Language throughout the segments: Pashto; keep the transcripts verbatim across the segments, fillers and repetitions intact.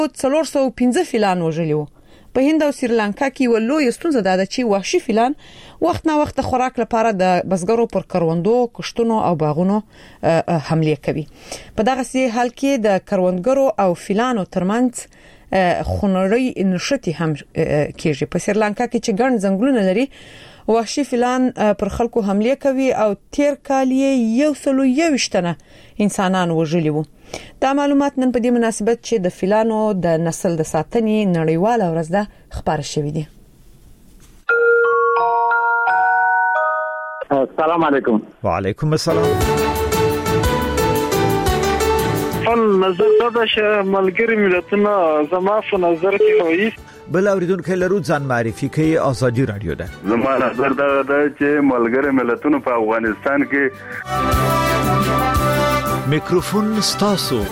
څلور سوه او پنځه فیلان وژلي وو. په هند او سریلانکا کې یو لوی ستونزه ده چې وحشي فیلان وخت نه وخت خوراک لپاره د بزګرو پر کروندو، کښتونو او باغونو حمله کوي. په دغه سي حال کې د کروندګرو او فیلانو ترمنځ خونړی نشتی هم کېږي. په سریلانکا کې چې ګڼ ځنګلونه لري، وحشي فیلان پر خلکو حمله کوي او تیر کال یې یو سلو یوشتنه انسانان وژلي وو. دا معلومات نن په دې مناسبت چې د فیلانو د نسل د ساتنې نړیواله ورځ ده خبر شوې دي. السلام علیکم. وعلیکم السلام. فل نظر دا چې ملګری ملتونه زما په نظر کې وایي بل اوریدونکو لرو ځان معرفي کوي. آزادي رادیو ده. زما نظر دا ده چې ملګری ملتونه په افغانستان کې میکروفون ستاسو.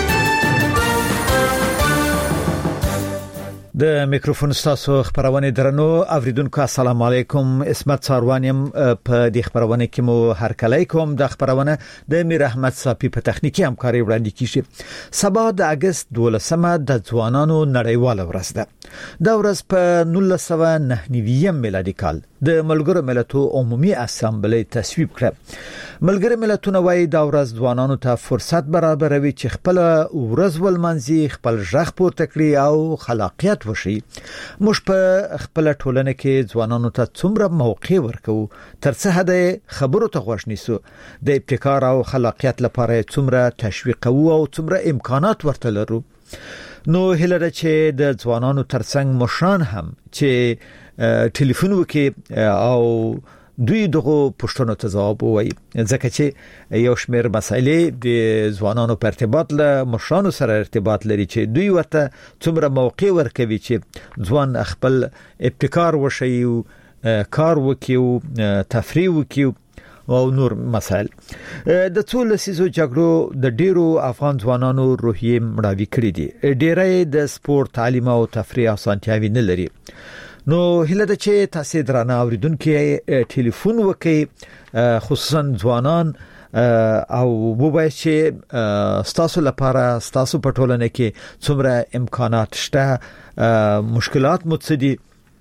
د میکروفون ستاسو خبرونه درنو اوریدونکو السلام علیکم. اسمت ساروانیم په دې خبرونه کې مو هر کله کوم. د خبرونه د میر احمد صافي په تخنیکی همکاري وړاندې کیږي. سبا د اگست دولسمه د ځوانانو نړیواله ورځ ده. دا ورځ په نولس سوه نهه نوي میلادي کال د ملګرو ملتونو عمومي اسامبلې تصویب کړه. ملګرو ملتونه وايي دا ورځ ځوانانو ته فرصت برابروي چې خپل ورځ ولمنځي، خپل ژغ پورته کړي او خلاقیت وشي. موږ په خپل ټولنه کې ځوانانو ته څومره موقع ورکو تر څه حد خبرو ته غوښ نیسو، د ابتکار او خلاقیت لپاره څومره تشویق او څومره امکانات ورته لرو. نو هلته چې د ځوانانو ترڅنګ مشران هم چې ټلیفون وکي او دوی دغه پښتنو ته جواب وایي، ځکه چې یو شمېر مسایلې د ځوانانو په ارتباط له مشرانو سره ارتباط لري چې دوی ورته څومره موقع ورکوي چې ځوان خپل ابتکار وشي او کار وکي او تفریح وکي او نور مسائل. د څو لسیزو جګړو د ډیرو افغان ځوانانو روحیه مړاوي کړې دي. ډیرې د سپورت، تعلیم او تفریح اسانتیاوي نه لري. نو هله د چې تاسو درانه اوریدونکو ټلیفون وکي، خصوصا ځوانان، او وبای چې ستاسو لپاره ستاسو په ټولنه کې څومره امکانات شته، مشکلات متصدي،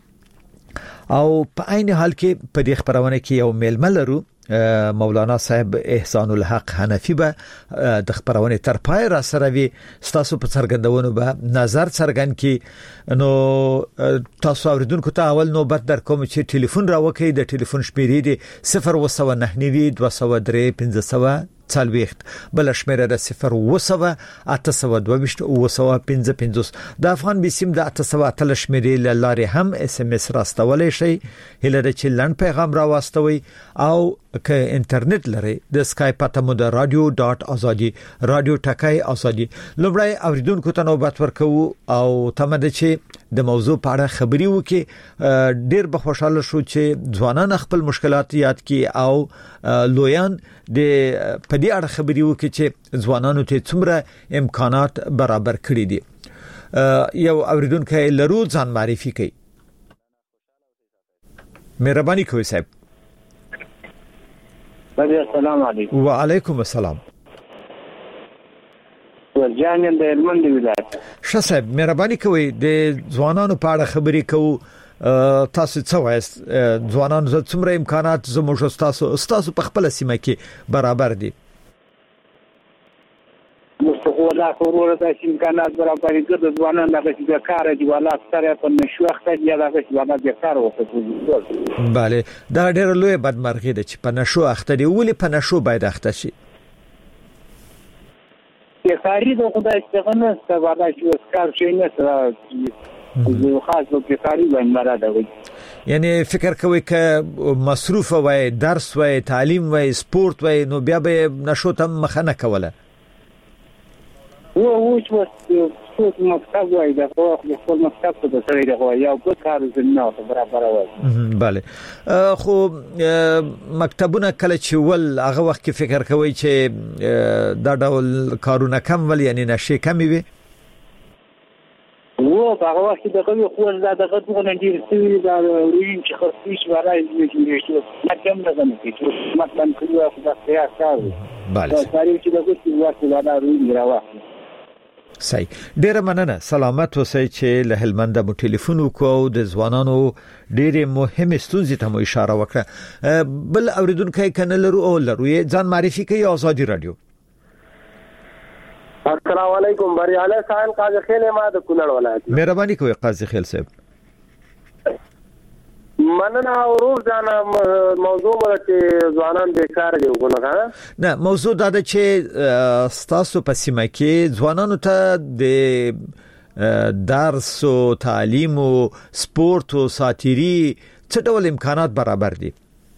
او په عین حال کې په دې خبرونه کې یو میلمه لرو. مولانا صاحب احسان الحق حنفی به د خبرونه تر پای را سره وي. ستاسو په څرګندونو به نظر څرګند کی. نو تاسو اوریدونکو ته اول نوبت در کوم چې ټلیفون را وکړي. د ټلیفون شمیرې دي صفر و سوه نهه نوي دوه سوه درې پنځه سوه څلويخت، بل شمیره د صفر و سوه اته سوه دوه ویشت و سوه پنځه پنځوس. د افغان بسیم د اته سوه اته شمیرې لاره هم اس ام اس راستولې شي. هله چې لن پیغام را واستوي او که انټرنیټ لري د اسکایپ ته مو د رادیو ډاټ ازادي رادیو ټکای ازادي لومړی اوریدونکو ته نوبت ورکو او تمه چې د موضوع په اړه خبري وکي. ډیر به خوشاله شو چې ځوانان خپل مشکلات یاد کی او لویان د په دې اړه خبري وکي چې ځوانانو ته څومره امکانات برابر کړی دي. یو اوریدونکو لرو ځان معرفي کوي. مهرباني کوئ صاحب. السلام علیکم. وعلیکم السلام. ورجانم د هلمند ولایت. ښه صاحب، مهرباني کوئ د ځوانانو په اړه خبرې کوو. تاسو څه وایست؟ ځوانانو څومره امکانات زموږ تاسو تاسو په خپل سیمه کې برابر دي؟ مستقولا کورونه د امکانات برابر دي. د ځوانانو د بیکار دي، ولا سره په نشو وخت دی دا چې ولا بیکار وکړي. bale دا ډېر لوی بدمرغي ده چې په نشو اخته دي. ولې په نشو باید اخته شي؟ بیکاری د خدای څخه نه څه ولا چې کار شي نه سره یو خاص په بیکاری باندې مراد وي. یعنی فکر کوي که مصروف وای، درس وای، تعلیم وای، سپورت وای، نو بیا به نشو ته مخه نه کوله. و و چې څو مکتب وای دا خو خپل مکتب ته سره دی خو یو په کار زنه برابر وای. bale خو مکتبونه کله چې ول هغه وخت کې فکر کوي چې دا ډول کارونه کم ول، یعنی نشي کمی وي. و هغه وخت د کوم خو دا دغه دغه ډیر سوي دا وین چې خصيش ورای جوړې شو مکم نه غني چې مطلب کړو خو دا سیاست کار. bale دا ساري چې دغه څه وخت دا روي راوه. صحیح ډیره مننه سلامت اوسئ چې له هلمند مو ټلیفون وکاو د ځوانانو ډیره مهمه ستونزې ته مو اشاره وکړه بل اوریدونکو کنه لرو او لرو ځان معرفي کوي آزادي رادیو السلام علیکم بریاله سان قاضی خیل ما د کونړ ولایت مهرباني کوي قاضی خیل صاحب مننه ورور ځان موضوع مرته ځوانان بیکار دي وګورئ نه موضوع دا ده چې ستاسو په سیمه کې ځوانانو ته د درس او تعلیم او سپورت او ساتيري څه ډول امکانات برابر دي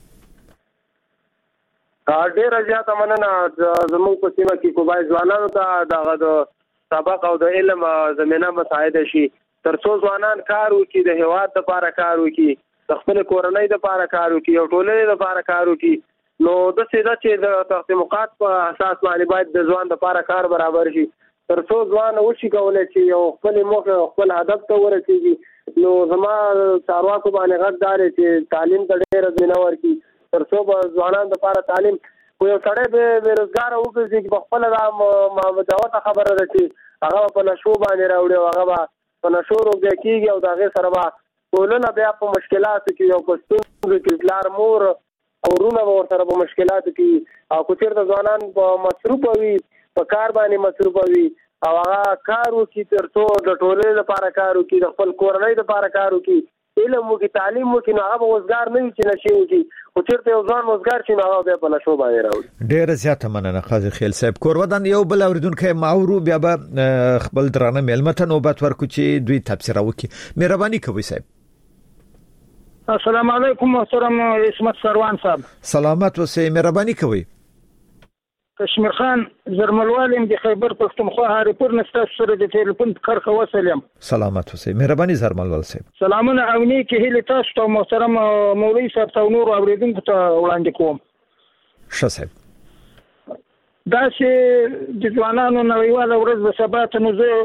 ډېر زیات مننه زموږ په سیمه کې کومای ځوانانو ته د سبق او د علم زمينه مساعده شي ترڅو ځوانان کار وکړي د هیواد لپاره کار وکړي د خپل کورنۍ لپاره کار وکړي او ټولنې لپاره کار وکړي نو د سیده چې د تقسیمات په اساس باندې باید د ځوان لپاره کار برابر شي ترڅو ځوان وشي کولای چې یو خپل موخه خپل هدف ته ورسیږي نو زما چارواکو باندې غږ دار چې تعلیم ته ډېر ځنه ورکړي ترڅو به ځوانان لپاره تعلیم خو یو سړی به بیروزګار وګرځي چې خپل د مداوته خبره ده چې هغه په نشو باندې راوړي او هغه په نشو روږدی کېږي او د هغې سره به ټولنه بیا په مشکلاتو کې یو په ستونزو کې پلار مور او وروڼه به ورسره په مشکلاتو کې او که چېرته ځوانان په مصروفه وي په کار باندې مصروفه وي او هغه کار وکړي ترڅو د ټولنې لپاره کار وکړي د خپل کورنۍ لپاره کار وکړي علم وکړي تعلیم وکړي نو هغه به وزګار نه وي چې نشي وکړي خو چېرته یو ځوان وزګار شي نو هغه بیا په نشو باندې راوړي ډېره زیاته مننه قاضي خیل صاحب کورودان یو بل اوریدونکو ماورو بیا به خپل درانه مېلمه ته نوبت ورکړو چې دوی تبصره وکړي مهرباني کوئ صاحب السلام علیکم محترم اسمت سروان صاحب سلامت اوسئ مهرباني کوئ کشمیر خان زرملوالم د خیبر پښتونخوا هریپور نستا سره د ټلیفون کارخه وسلم سلامت اوسئ مهرباني زرملوال صاحب سلامونه او نیکی هیله تاسو ته محترم مولوی صاحب ته نور اوریدونکو ته وړاندې کوم ښه صاحب دا چې د ځوانانو نړیواله ورځ د سبا ته نو زه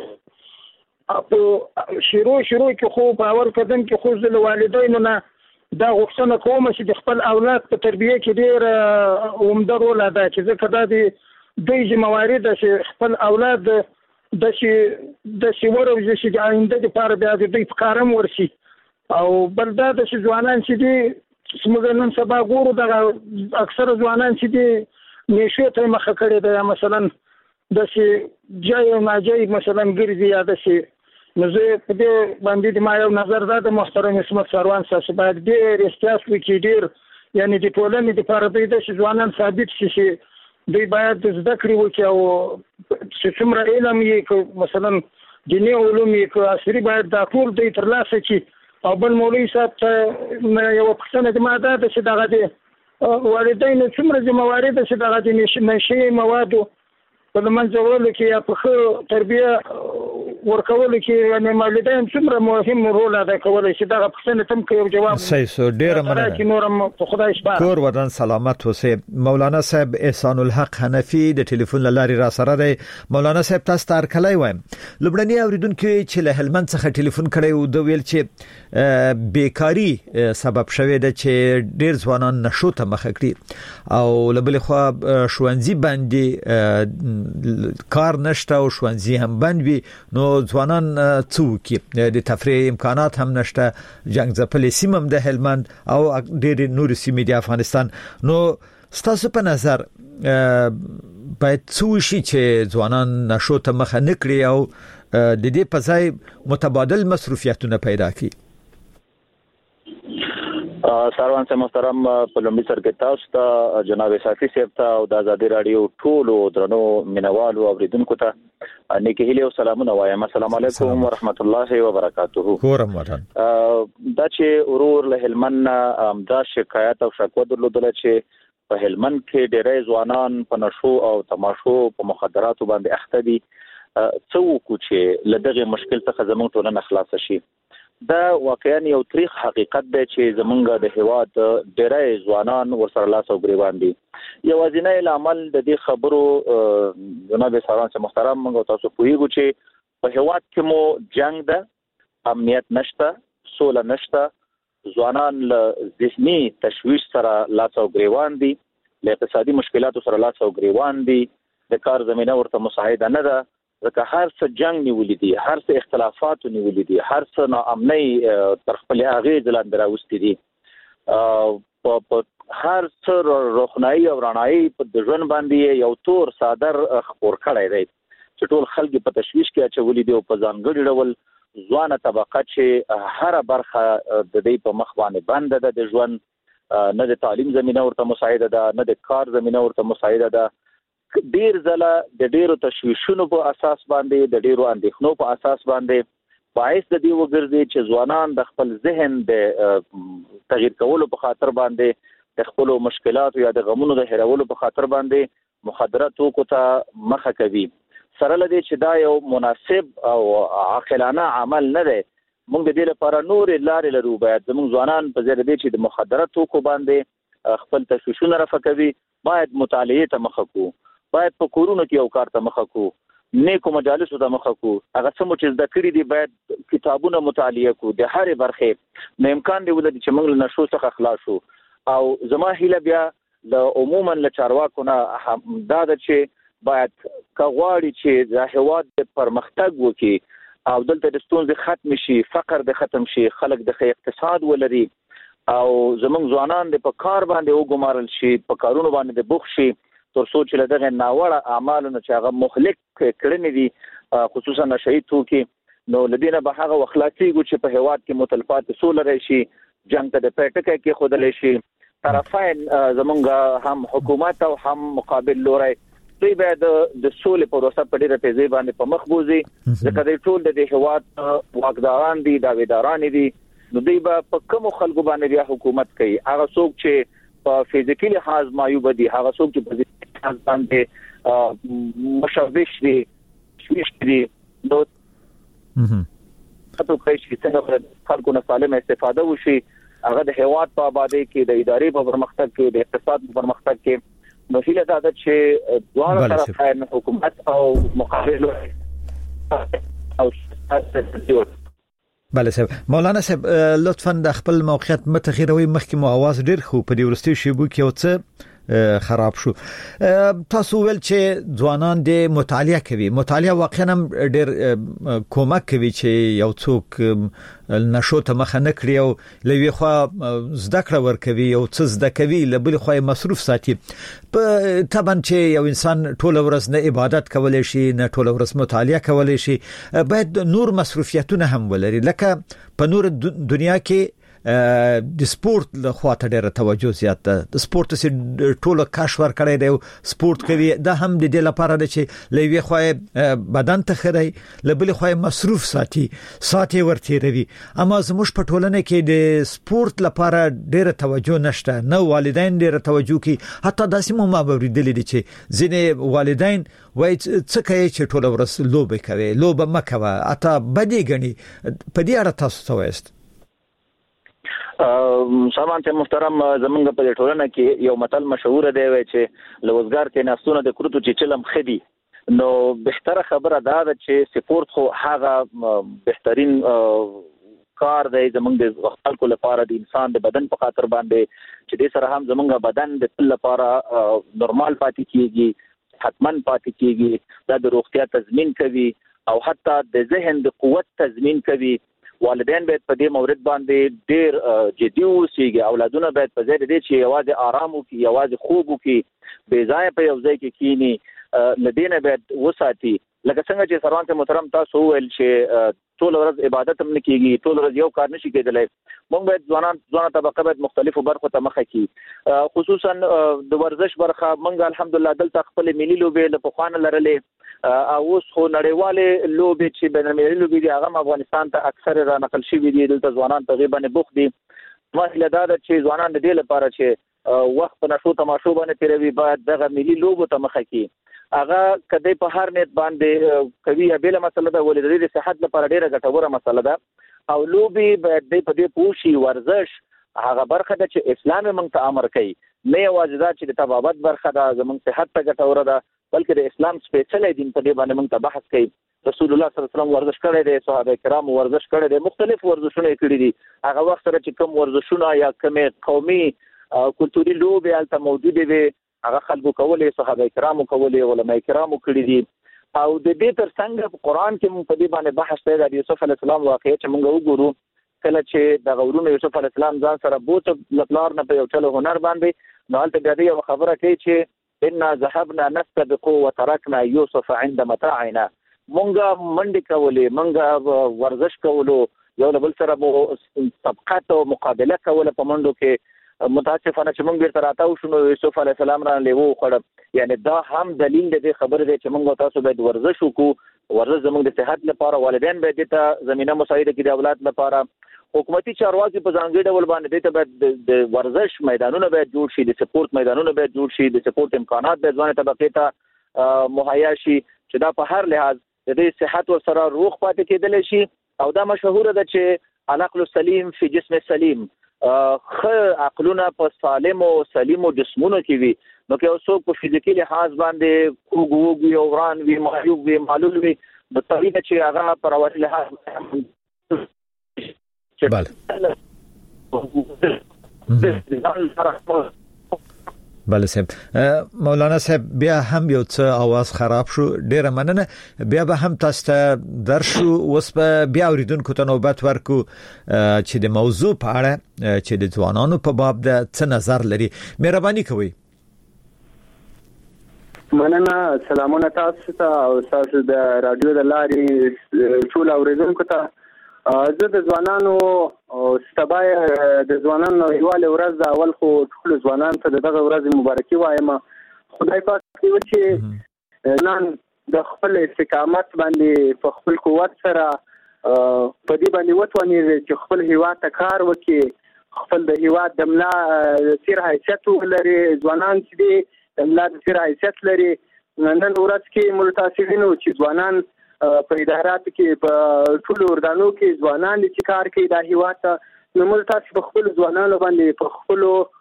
په شروع شروع کې خو په اول قدم کې خو د والدینو نه دا غوښتنه کوم چې د خپل اولاد په تربیه کې ډېر عمده رول ادا کړي ځکه دا د دوی ذمہواری ده چې خپل اولاد د شي د شي ورو چې د آینده لپاره بیا د دوی کارم ورشي او بل دا د ځوانان چې دي څنګه نن سبا ګورو د اکثر ځوانان چې دي نشو ته مخه کړي ده مثلا د شي جای ماجای مثلا ګرځي یا د شي نو زه په دې باندې د ما یو نظر دا د محترم اسمت سروان صاحب باید ډېر احتیاط وکړي ډېر یعنی د ټولنې د لپاره دوی د ځوانان ثابت شي دوی باید زده کړې وکړي او چې څومره علم یې مثلا دیني علوم یې عصري باید دا ټول دوی ترلاسه کړي او بل مولوي صاحب ته یو پوښتنه د ما دا ده چې دغه د والدینو څومره ذمہواري ده چې دغه د نشي موادو په منځ وړلو کې یا په ښه تربیه ورکولو کې یعنې والدین څومره مهم رول ادا کولی شي دغه پوښتنې ته هم که یو جواب صحیح سو ډېره مننه نور هم په خدای سپارم کور ودان سلامت اوسئ مولانا صاحب احسان الحق حنفي د ټلیفون له لارې را سره دی مولانا صاحب تاسو ته هرکلی وایم لومړني اوریدونکو چې له هلمند څخه ټلیفون کړی و د ویل چې بیکاری سبب شوی دی چې ډېر ځوانان نشو ته مخه کړي او له بلې خوا ښوونځي باندې کار نشته او ښوونځي هم بند وي نو ځوانان څه وکړي د تفریح امکانات هم نشته جنگ ځپلې سیمه هم د هلمند او ډېرې نورې سیمې د افغانستان نو ستاسو په نظر باید څه وشي چې ځوانان نشو ته مخه نه کړي او د دې په ځای متبادل مصروفیتونه پیدا کړي سروان صاحب محترم په لومړي سر کې تاسو ته جناب صافي صاحب ته او د آزادي رادیو ټولو درنو مینوالو اوریدونکو ته نیکی هیله او سلامونه وایم السلام علیکم ورحمت الله وبرکاته کورم وطن دا چې ورور له هلمند دا شکایت او شکوه درلودل چې په هلمند کې ډېری ځوانان په نشو او تماشو په مخدراتو باندې اخته دي څه وکړو چې له دغه مشکل څخه زموږ ټولنه خلاص شي دا واقعا یو تاریخ حقیقت دی چې زمونږ د هیواد ډېری ځوانان ورسره لاس او ګریوان دي یوازینی العمل د دې خبرو جناب سروان صاحب محترم موږ تاسو پوهیږو چې په هیواد کې مو جنگ ده امنیت نشته سوله نشته ځوانان له ذهني تشویش سره لاس او ګریوان دي له اقتصادي مشکلاتو سره لاس او ګریوان دي د کار زمينه ورته مساعده نه ده ځکه هر څه جنگ نیولې دي، هر څه اختلافات نیولې دي، هر څه ناامنۍ تر خپل اغېز لاندې راوستي دي. په هر څه روښنايي او رڼایي په د ژوند باندې یو تور صادر خپور کړی دی چې ټول خلک په تشویش کې اچولي دي او په ځانګړي ډول ځوانه طبقه چې هر برخه د دې په مخ باندې بند ده د ژوند، نه د تعلیم زمينه ورته مساعده ده، نه د کار زمينه ورته مساعده ده. ډیر ځله د ډیرو تشویشونو په اساس باندې، د ډیرو اندېښنو په اساس باندې باعث د دې وګرځي چې ځوانان د خپل ذهن د تغییر کولو په خاطر باندې د خپل مشکلاتو یا د غمونو د هیرولو په خاطر باندې مخدره توکو ته مخه کوي. سره لدی چې دا یو مناسب او عاقلانه عمل نه دی. موږ د دې لپاره نور لارې لرو. باید زموږ ځوانان په ځای د چې د مخدره توکو باندې خپل تشویشونه رفع کوي، باید مطالعه ته مخه کوو، باید په کورونو کې یو کار ته مخه کوو، نیکو مجالسو ته مخه کوو. هغه څه چې زده کړي دي باید کتابونه مطالعه کوو د هرې برخې. نو امکان دی ولري چې موږ له نشو څخه خلاص شو. او زما هیله بیا د عموما له چارواکو نه دا ده چې باید کغواړي چې د هیواد د پرمختګ وکړي او دلته د ستونزې ختم شي، فقر د ختم شي، خلک د اقتصاد ولري او زموږ ځوانان د په کار باندې وګمارل شي، په کارونو باندې د بوخ شي، تر څو چې له دغه ناوړه اعمالو چې هغه مهلک کړنې دي خصوصا نشئی توکي، نو لدینه به هغه اخلاقیږي چې په هیواد کې متلفات سول راشي، جنگ ته د پټکه کې خودل شي. طرفین زمونږ هم حکومت او هم مقابل لوري دوی باید د سولې پروسه په ډیره تیزی باندې په مخ بوزي، ځکه د ټول د هیواد واکداران دي، داویداران دي، نو دوی به په کوم خلکو باندې بیا حکومت کوي. هغه څوک چې په فزیکي لحاظ معیوب دي، هغه څوک چې په فزیکي لحاظ باندې مشوش دي، شوش دي، نو تاسو کوي چې څنګه خلکو نه سالم استفاده وشي، هغه د هیواد په آبادی کې، د ادارې په پرمختګ کې، د اقتصاد په پرمختګ کې. نو هیله دا ده چې دواړه طرفین حکومت او مقابل او بله صاحب. مولانا صاحب لطفا د خپل موقعیت متغیروي، مخکې مو आवाज ډیر خو په دې ورستي شیبو کې او څه خراب شو. تاسو ول چې ځوانان د مطالعه کوي، مطالعه واقعا ډیر کومک کوي چې یو څوک نشو ته مخه نه کړی او لوي خو زده کړه ور کوي او څه زده کوي، لبل خو مصروف ساتي. په طبعا چې یو انسان ټول ورځ نه عبادت کولای شي، نه ټول ورځ مطالعه کولای شي، باید نور مصروفیتونه هم ولري. لکه په نور دنیا کې د سپورت له خواته ډېر توجه زیات ده. د سپورت سي ټوله کاش ور کړی دی، سپورت کوي، دا هم د دې لپاره ده چې لوي خو بدن ته خري، لبل خو مصروف ساتي، ساتي ورته روي. اما زموږ په ټولنه کې د سپورت لپاره ډېر توجه نشته، نه والدین ډېر توجه کوي. حتی داسې مو ما بریدل دي چې ځینې والدین وایي څه کوي چې ټول ورځ لوبه کوي، لوبه مکوه، اته بدی غني. په دې اړه تاسو څه وایست؟ سامان ته محترم، زمونږ په ټولنه کې یو متل مشهور دی چې لوزګار کې ناسونه د کروتو چې چلم خدي. نو بهتره خبره دا ده چې سپورت خو هغه بهترین کار دی زمونږ د خلکو لپاره، د انسان د بدن په خاطر باندې، چې د سره هم زمونږ بدن د تل لپاره نورمال پاتې کیږي، حتمن پاتې کیږي، دا د روغتیا تضمین کوي او حتی د ذهن د قوت تضمین کوي. والدین باید په دې مورد باندې ډیر جدي اوسي، اولادونه باید په ځای دي چې یوازې آرام وکړي، یوازې خوب وکړي، بې ځای په یو ځای کې کینی، لدینه باید وساتي. لکه څنګه چې سروان ته محترم تاسو ویل چې ټول ورځ عبادت هم نه کیږي، ټول ورځ یو کار نشي کېدلی. موږ باید ځوانان ځوانه طبقه باید مختلفو برخو ته مخه کړي، خصوصا د ورزش برخه. موږ الحمدلله دلته خپل ملي لوبې له پخوانه لرلې، او اوس خو نړیواله لوبې چې بین المللي لوبې دي هغه افغانستان ته اکثر را نقل شوي دي. دلته ځوانان تقریبا بوخت دي. ما هیله دا ده چې ځوانان د دې لپاره چې وخت په نشو تماشو باندې تیروي، باید دغه ملي لوبو ته مخه کړي. هغه کدی په هر نیت باندې کوي، بل مسله ده ولې د صحت لپاره ډیره ګټوره مسله ده. او لوبي باید د په دې پوښي ورزش هغه برخه ده چې اسلام موږ ته امر کوي، نه یوازې دا چې د تبابت برخه ده زموږ صحت ته ګټوره ده، بلکې د اسلام سپیشل دین په دې باندې موږ ته بحث کوي. رسول الله صلی الله علیه وسلم ورزش کړی دی، صحابه کرام ورزش کړی دی، مختلف ورزشونه کړی دي. هغه وخت سره چې کوم ورزشونه یا کوم قومي کلتوري لوبې البته موجوده وي، هغه خلکو کولې، صحابه کرامو کولې، علماء کرامو کړی دي. او د دې ترڅنګ په قران کې موږ په دې باندې بحث کوي د یوسف علی السلام واقعي چې موږ وګورو کله چې د غورونو یوسف علی السلام ځان سره بوت لپلار نه په یو چلو هنر باندې نو هلته بیا یو خبره کوي چې ان ذهبنا نستبق وتركنا يوسف عند متاعنا مونږه منډه کولې مونږه ورزش کولو یو بل سره مو سبقات او مقابله کوله په منډو کې متاسفانه چې مونږ بیرته راتاو شو یوسف علی السلام را لیوو خړ یعنی دا هم دلیل دی خبره دی چې مونږ تاسو باید ورزش وکړو ورزش زموږ د صحت لپاره والدین باید ته زمينه مساعده کړي د اولاد لپاره حکومتي چارواکي په ځانګړي ډول باندې ته باید د ورزش میدانونه باید جوړ شي د سپورت میدانونه باید جوړ شي د سپورت امکانات باید ځوانه طبقه ته مهیا شي چې دا په هر لحاظ د دې صحت او سره روغ پاتې کېدل شي او دا مشهور ده چې العقل السلیم فی جسم سلیم خ عقلونه په سالم او سلیم جسمونو کې وي نو که اوسو په فزیکي لحاظ باندې وګوګي او وران وي معیوب وي معلول وي د طریقه چې هغه پر اول لحاظ بله بله صاحب مولانا صاحب بیا هم یو څه आवाज خراب شو ډیره مننه بیا به هم تاسو ته درشو اوس به بیا اوریدونکو ته نوبت ورکو چې د موضوع په اړه چې د ځوانانو په باب د څه نظر لري مهرباني کوئ مننه سلامونه تاسو ته او تاسو د رادیو د لارې ټول اوریدونکو ته زه د ځوانانو ستبای د ځوانانو یواله ورځ د اول خو ټول ځوانان ته دغه ورځ مبارکي وایم خدای پاک دې چې نن د خپل استقامت باندې په خپل قوت سره په دې باندې وتونی چې خپل هیواد ته کار وکړي خپل د هیواد د ملا سیر حیثیت ولري ځوانان چې د ملا سیر حیثیت لري نن ورځ کې ملتاسبینو چې ځوانان په ادارات کې په ټول اردانو کې ځوانان چې کار کوي د هیواد ته نو موږ تاسو په خپل ځوانانو باندې په خپل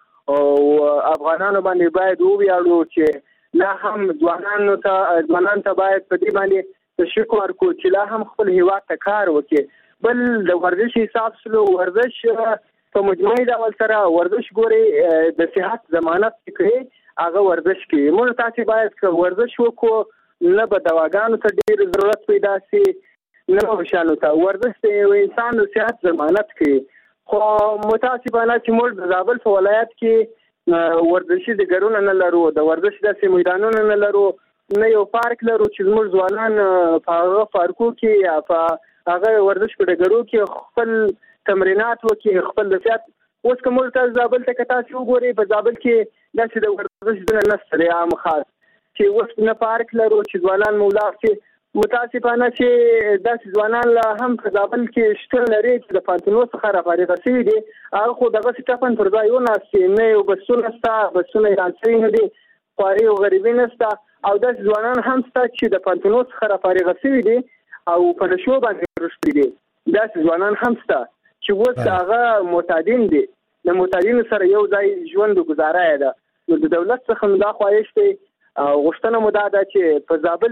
او افغانانو باندې باید وویاړو چې لا هم ځوانانو ته ځوانان ته باید په دې باندې تشکر کو چې لا هم خپل هیواد ته کار وکړي بل د ورزش حساب سلو ورزش په مجموعي ډول سره ورزش ګوري د صحت ضمانت کوي هغه ورزش کوي موږ تاسو باید ورزش وکړو نه به دواګانو ته ډیر ضرورت پیدا شي نه به شانو ته ورزش د انسان د صحت ضمانت کوي خو متاسفانه چې موږ د زابل په ولایت کې ورزشي د ګرونه نه لرو د ورزش د میدانونو نه لرو نه یو پارک لرو چې موږ ځوانان په هغه پارکو کې یا په هغه ورزش په ډګرو کې خپل تمرینات وکړي خپل د صحت اوس کوم ته زابل ته کتا شو ګوري په زابل کې داسې د ورزش د نسل عام خاص چې اوس نه پارک لرو چې ځوانان مولا چې متاسفانه چې داسې ځوانان لا هم په زابل کې شتون لري چې د پانتونو څخه راپارېږي شوي دي هغه خو دغه سټفن پر ځای وناستي نه یو بسونه ستا بسونه رانسوي نه دي خواري او غریبي نسته او داسې ځوانان هم ستا چې د پانتونو څخه راپارېږي شوي دي او په نشو باندې رشتي دي داسې ځوانان هم ستا چې اوس هغه معتادین دي د معتادینو سره یو ځای ژوند گزاره ده نو د دولت څخه دا خواهش دی غوښتنه مو دا ده چې په زابل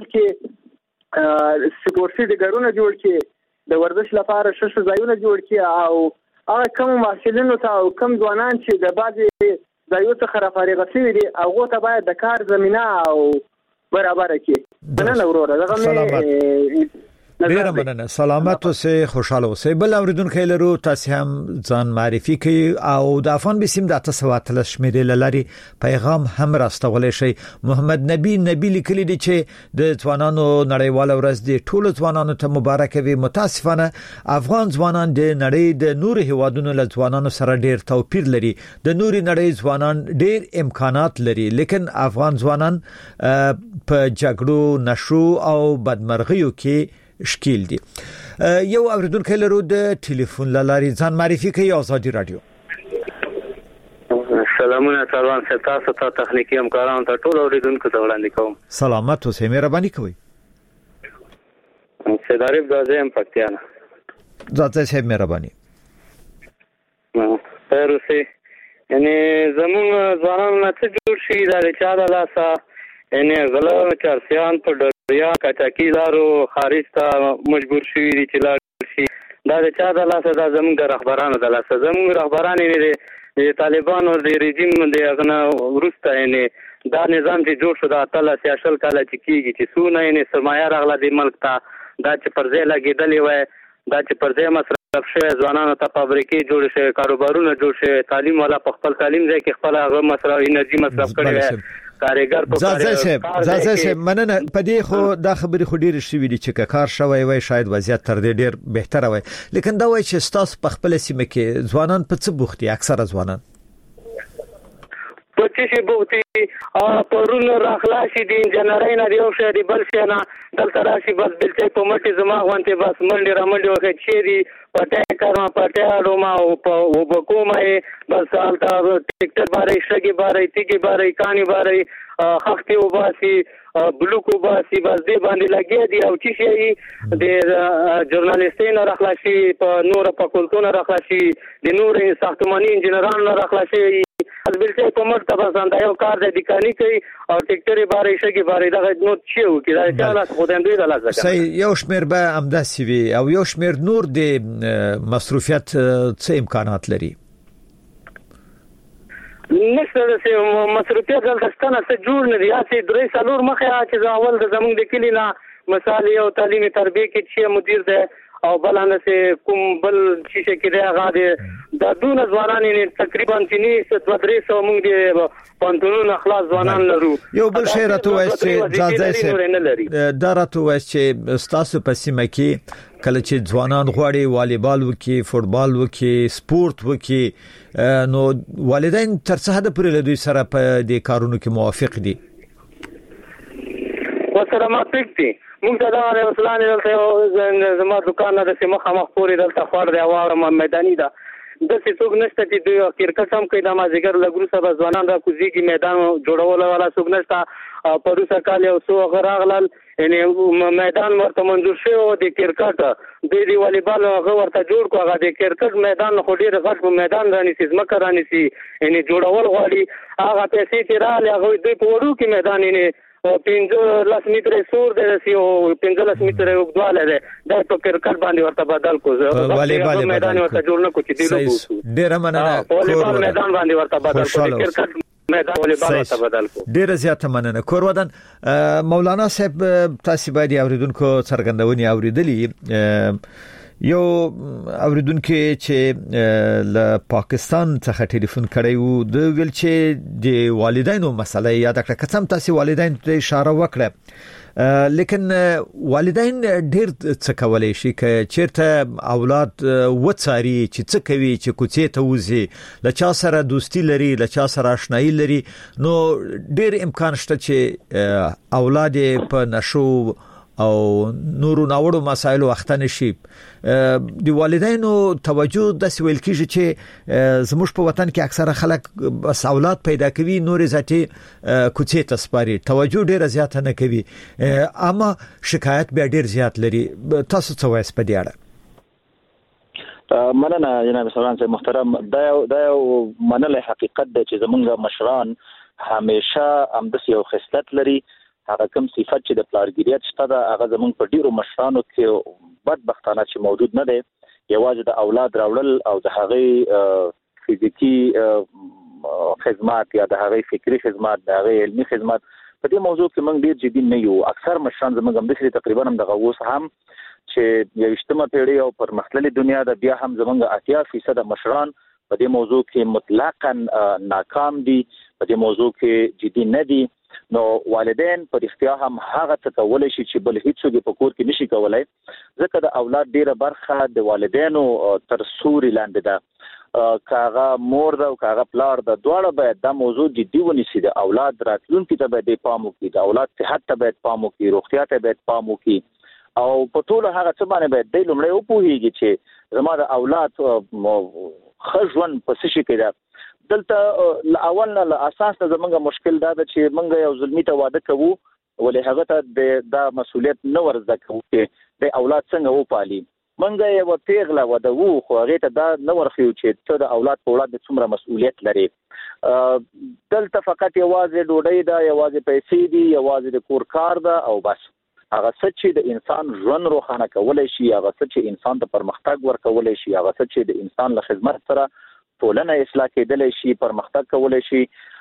کې سپورتي ډګرونه جوړ کړي د ورزش لپاره شش ځایونه جوړ کړي او هغه کوم محصلینو ته او کوم ځوانان چې د بعضې ځایونو څخه راپارېږي شوي دي هغو ته باید د کار زمینه او برابره کړي مننه وروره دغه مې ډیره مننه سلامت اوسئ خوشاله اوسئ بل اوریدونکو لرو تاسو هم ځان معرفي کړئ او د افغان بسیم د تاسو واتل شمیرې لاري پیغام هم راستولای شي محمد نبی نبی لیکلی دی چې د ځوانانو نړیواله ورځ د ټولو ځوانانو ته مبارک وي متاسفانه افغان ځوانان د نړۍ د نور هیوادونو له ځوانانو سره ډیر توپیر لري د نور نړۍ ځوانان ډیر امکانات لري لیکن افغان ځوانان په جګړو نشو او بدمرغیو کې شکیل دي یو اوریدونکو لرو د ټلیفون لاري ځان معرفي کوي آزادي رادیو سلامونه سروان تاسو ته تخنیکی همکارانو ته ټول اوریدونکو ته وړاندې کوم سلامت اوسئ مهرباني کوئ سیداریب دازم پکتیانا ذاته صاحب مهرباني خیر اوسئ یعنی زمون ځوانان نه څه جوړ شي دا چا د لاسه یعنی غلا چارسیان په یا کچاکی لارو خارج ته مجبور شوی دي چې لاړ شي دا د چا د لاسه د زموږ رهبرانو د لاسه زموږ رهبران یې د طالبانو د رژیم د غنا ورسته یعنی دا نظام چې جوړ شو د اتل سیاسل کاله چې کیږي چې سونه یې سرمایه راغله د ملک ته دا چې پر ځای لګېدلې وای دا چې پر ځای مصرف شوی ځوانانو ته فابریکې جوړ شي کاروبارونه جوړ شي تعلیم والا په خپل تعلیم ځای کې خپل هغه مصرف انرژي مصرف کړي وای کارګر په ځای ځای ځای ځای مننه پدې خو دا خبرې خو ډېر شوې دي چې کار شوی وای شاید وضعیت تر دې ډېر بهتره وای لیکن دا وای چې ستاسو په خپل سیمه کې ځوانان په څه بوختي اکثره ځوانان په څه شي بوختي پرون راخلاصي دي انجنیرای نه دی او شه دی بل شه نه دلته راشي بس بلته په مټي زما غونته بس منډي را منډي وخت چې دی پټه کارما پټه اډو ما او په وبکومه بس حالت ټیکټر بارې شګي بارې تیګي بارې کانی بارې خختي وباسي بلوکو باسي بس دې باندې لګي دي او چې شي د ژورنالیستانو راخلاصي په نور په کولتون راخلاصي د نور ساختماني انجنیرانو راخلاصي از بلته په مرته بسنده یو کار د دکاني کوي او ټیکټری بارې شګي بارې دغه نوت شو کې دا چې لاس خدای دې لاس ځکه صحیح یو شمیر به امداسي وي او یو شمیر نور د مصروفیت څه امکانات لري نشته چې مصروفیت دلته ستنه څه جوړ نه دی چې درې سالور مخه چې اول د زمونږ د کلی نه مثال یو تعلیمي تربیه کې چې مدیر دی او بلانه سه کوم بل شیشه کې دی هغه دی د دون ځوانان تقریبا تینی ستو درې سو موږ دی پانتونون اخلاص ځوانان لرو یو بل شی راته وایي چې ځای سه دا راته وایي چې ستاسو په سیمه کې کله چې ځوانان غواړي والیبال وکي فوتبال وکي سپورت وکي نو والدین تر څه حد پورې له دوی سره په دې کارونو کې موافق دي وسره موافق دي موږ ته دا رسولان دلته زما دکان نه د سیمه خامخ پورې دلته خور دی او میداني ده د څه څوک نشته چې دوی کرکټ هم کوي د مازیګر لګرو سبا ځوانان را کوزيږي میدان جوړول ولا څوک نشته پروسه کال یو څو غراغلل یعنی میدان ورته منظور شو د کرکټ د دی والیبال هغه ورته جوړ کو هغه د کرکټ میدان خو ډیر غټ میدان رانی سي زمکه رانی سي یعنی جوړول غواړي هغه پیسې تیراله هغه دوی په وړو کې میدان یعنی پنځه لاس میټر سور دی سی او پنځه لاس میټر وګدواله ده د په کرکټ باندې ورته بدل کو زه والیبال میدان ورته جوړ نه کو چې دی لوګو ډیر مننه والیبال میدان باندې ورته بدل کو کرکټ میدان والیبال ورته بدل کو ډیر زیات مننه کور ودان مولانا صاحب تاسو باید اوریدونکو څرګندونې اوریدلې یو اوریدونکو چې له پاکستان څخه ټلیفون کړی وو د ویل چې د والدینو مسله یاد کړه قسم تاسو والدین ته اشاره وکړه لیکن والدین ډیر څه کولای شي چې چیرته اولاد وڅاري چې څه کوي چې کوڅې ته وځي لچا سره دوستی لري لچا سره آشنایی لري نو ډیر امکان شته چې اولاد په نشو او نورو ناوړو مسایلو وختنه شي د والدینو توجه د سویل کیږي چې زموږ په وطن کې اکثره خلک بس اولاد پیدا کوي نور ذاتي کوڅې ته سپاري توجه ډیره زیاته نه کوي اما شکایت به ډیر زیات لري تاسو څه وایي په دې اړه مننه جناب سلام صاحب محترم دا دا منله حقیقت د چې زمونږ مشران همیشه همدس یو خصلت لري هغه کوم صفات چې د پلارګریت شته دا هغه زمونږ په ډیرو مشرانو کې بدبختانه چې موجود نه دی یوازې د اولاد راوړل او د هغه فزیکی خدمات یا د هغه فکری خدمات د هغه علمي خدمات په دې موضوع کې موږ ډیر جدي نه یو اکثر مشران زموږ هم د تقریبا هم د غووس هم چې یو اجتماع پیړی او پر مختلفه دنیا د بیا هم زموږ اتیا فیصد مشران په دې موضوع کې مطلقاً ناکام دي په دې موضوع کې جدي نه دي نو والدین په اختیا هم هغه څه کولای شي چې بل هیڅ څه په کور کې نشي کولای ځکه د اولاد ډیره برخه د والدینو تر سوري لاندې ده کاغه مور ده او کاغه پلار ده دواړه باید دا موضوع جدي ونیسي د اولاد راتلونکي ته باید پام وکړي د اولاد صحت ته باید پام وکړي روغتیا ته باید پام وکړي او په ټول هغه څه باندې باید د لومړی او پوهیږي چې زما د اولاد خژون په څه شي کې ده دلته اول نه اساس ته زمونږ مشکل دا ده چې مونږ یو ظلمي ته واده کوو ولې هغه ته د مسولیت نه ورزده کوو چې د اولاد څنګه وپالي مونږ یو پیغله واده وو خو هغه ته دا نه ورخیو چې ته د اولاد په وړاندې څومره مسولیت لري دلته فقط یوازې ډوډۍ ده یوازې پیسې دي یوازې د کور کار ده او بس هغه څه چې د انسان ژوند روښانه کولای شي هغه څه چې انسان ته پرمختګ ورکولای شي هغه څه چې د انسان له خدمت سره ټولنه اصلاح کېدلی شي، پرمختګ کولای شي،